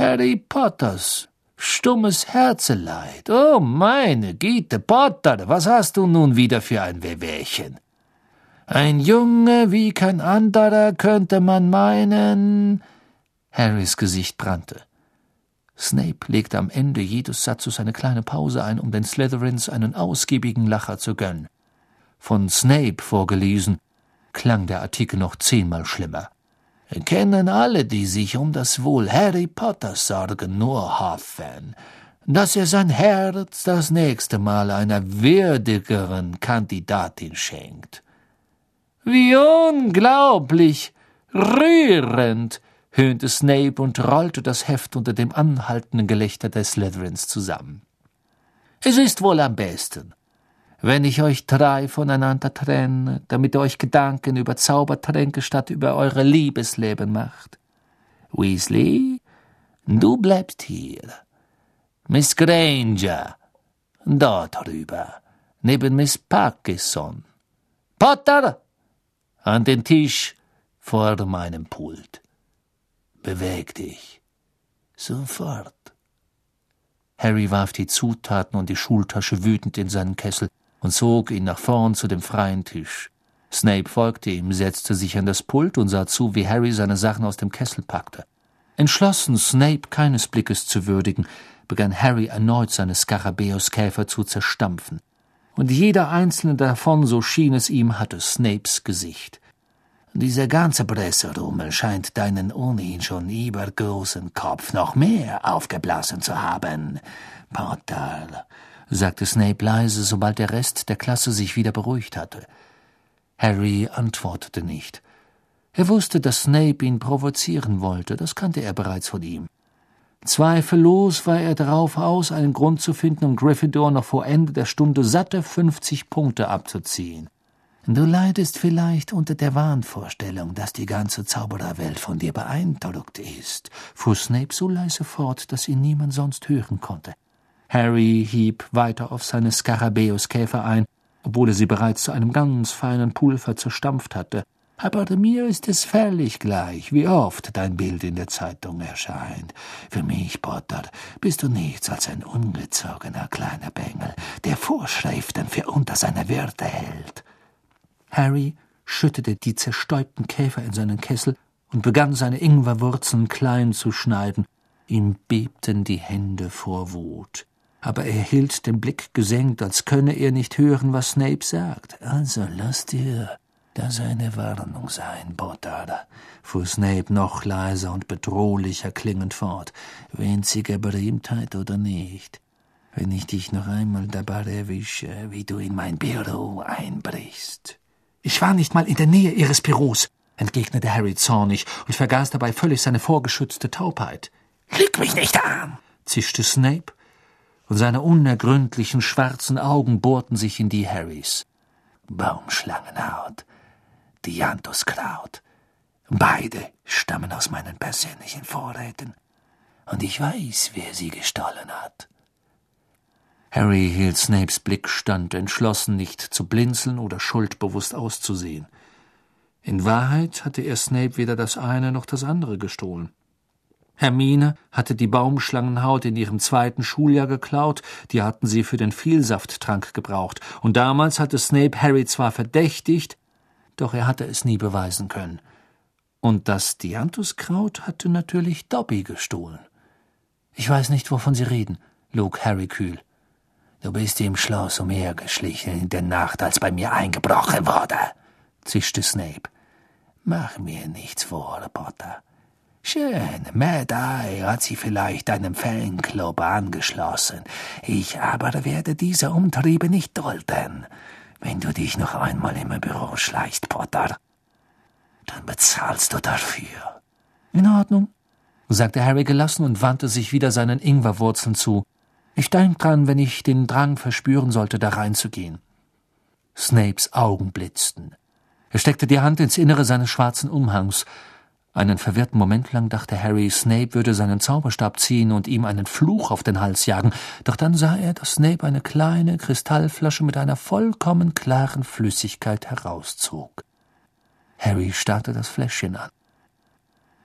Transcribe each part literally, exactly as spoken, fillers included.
Harry Potters stummes Herzeleid. Oh, meine Güte, Potter, was hast du nun wieder für ein Wehwehchen? Ein Junge wie kein anderer, könnte man meinen. Harrys Gesicht brannte. Snape legte am Ende jedes Satzes eine kleine Pause ein, um den Slytherins einen ausgiebigen Lacher zu gönnen. Von Snape vorgelesen, klang der Artikel noch zehnmal schlimmer. Kennen alle, die sich um das Wohl Harry Potters sorgen, nur hoffen, dass er sein Herz das nächste Mal einer würdigeren Kandidatin schenkt. Wie unglaublich rührend, höhnte Snape und rollte das Heft unter dem anhaltenden Gelächter der Slytherins zusammen. Es ist wohl am besten, wenn ich euch drei voneinander trenne, damit ihr euch Gedanken über Zaubertränke statt über eure Liebesleben macht. Weasley, du bleibst hier. Miss Granger, dort drüber, neben Miss Parkinson. Potter, an den Tisch vor meinem Pult. Beweg dich. Sofort. Harry warf die Zutaten und die Schultasche wütend in seinen Kessel und zog ihn nach vorn zu dem freien Tisch. Snape folgte ihm, setzte sich an das Pult und sah zu, wie Harry seine Sachen aus dem Kessel packte. Entschlossen, Snape keines Blickes zu würdigen, begann Harry erneut seine Skarabäuskäfer zu zerstampfen. Und jeder einzelne davon, so schien es ihm, hatte Snapes Gesicht. Dieser ganze Presserummel scheint deinen ohnehin schon übergroßen Kopf noch mehr aufgeblasen zu haben, Potter, sagte Snape leise, sobald der Rest der Klasse sich wieder beruhigt hatte. Harry antwortete nicht. Er wusste, dass Snape ihn provozieren wollte, das kannte er bereits von ihm. Zweifellos war er darauf aus, einen Grund zu finden, um Gryffindor noch vor Ende der Stunde satte fünfzig Punkte abzuziehen. »Du leidest vielleicht unter der Wahnvorstellung, dass die ganze Zaubererwelt von dir beeindruckt ist«, fuhr Snape so leise fort, dass ihn niemand sonst hören konnte. Harry hieb weiter auf seine Skarabäuskäfer ein, obwohl er sie bereits zu einem ganz feinen Pulver zerstampft hatte. »Aber mir ist es völlig gleich, wie oft dein Bild in der Zeitung erscheint. Für mich, Potter, bist du nichts als ein ungezogener kleiner Bengel, der Vorschriften für unter seiner Würde hält.« Harry schüttete die zerstäubten Käfer in seinen Kessel und begann seine Ingwerwurzeln klein zu schneiden. Ihm bebten die Hände vor Wut. Aber er hielt den Blick gesenkt, als könne er nicht hören, was Snape sagt. »Also lass dir das eine Warnung sein, Potter«, fuhr Snape noch leiser und bedrohlicher klingend fort. »Winzige Berühmtheit oder nicht, wenn ich dich noch einmal dabei erwische, wie du in mein Büro einbrichst.« »Ich war nicht mal in der Nähe Ihres Büros«, entgegnete Harry zornig und vergaß dabei völlig seine vorgeschützte Taubheit. »Lüg mich nicht an«, zischte Snape, und seine unergründlichen schwarzen Augen bohrten sich in die Harrys. »Baumschlangenhaut, Dianthuskraut, beide stammen aus meinen persönlichen Vorräten, und ich weiß, wer sie gestohlen hat.« Harry hielt Snapes Blick stand, entschlossen, nicht zu blinzeln oder schuldbewusst auszusehen. In Wahrheit hatte er Snape weder das eine noch das andere gestohlen. Hermine hatte die Baumschlangenhaut in ihrem zweiten Schuljahr geklaut, die hatten sie für den Vielsafttrank gebraucht, und damals hatte Snape Harry zwar verdächtigt, doch er hatte es nie beweisen können. Und das Dianthuskraut hatte natürlich Dobby gestohlen. »Ich weiß nicht, wovon Sie reden«, log Harry kühl. »Du bist im Schloss umhergeschlichen in der Nacht, als bei mir eingebrochen wurde«, zischte Snape. »Mach mir nichts vor, Potter. Schön, Mad Eye hat sie vielleicht einem Fanclub angeschlossen. Ich aber werde diese Umtriebe nicht dulden. Wenn du dich noch einmal in mein Büro schleichst, Potter, dann bezahlst du dafür.« »In Ordnung«, sagte Harry gelassen und wandte sich wieder seinen Ingwerwurzeln zu. »Ich denk dran, wenn ich den Drang verspüren sollte, da reinzugehen.« Snapes Augen blitzten. Er steckte die Hand ins Innere seines schwarzen Umhangs. Einen verwirrten Moment lang dachte Harry, Snape würde seinen Zauberstab ziehen und ihm einen Fluch auf den Hals jagen, doch dann sah er, dass Snape eine kleine Kristallflasche mit einer vollkommen klaren Flüssigkeit herauszog. Harry starrte das Fläschchen an.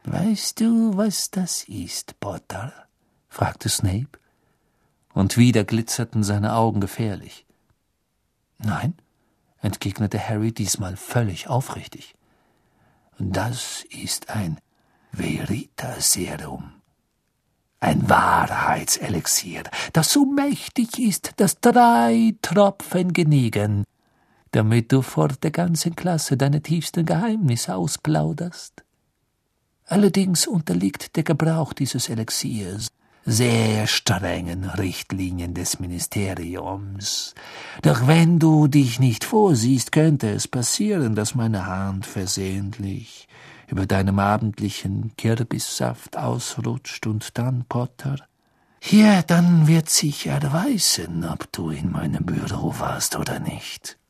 »Weißt du, was das ist, Potter?« fragte Snape, und wieder glitzerten seine Augen gefährlich. »Nein«, entgegnete Harry diesmal völlig aufrichtig. »Das ist ein Veritaserum, ein Wahrheitselixier, das so mächtig ist, dass drei Tropfen genügen, damit du vor der ganzen Klasse deine tiefsten Geheimnisse ausplauderst. Allerdings unterliegt der Gebrauch dieses Elixiers sehr strengen Richtlinien des Ministeriums. Doch wenn du dich nicht vorsiehst, könnte es passieren, dass meine Hand versehentlich über deinem abendlichen Kürbissaft ausrutscht und dann, Potter, ja, dann wird sich erweisen, ob du in meinem Büro warst oder nicht.«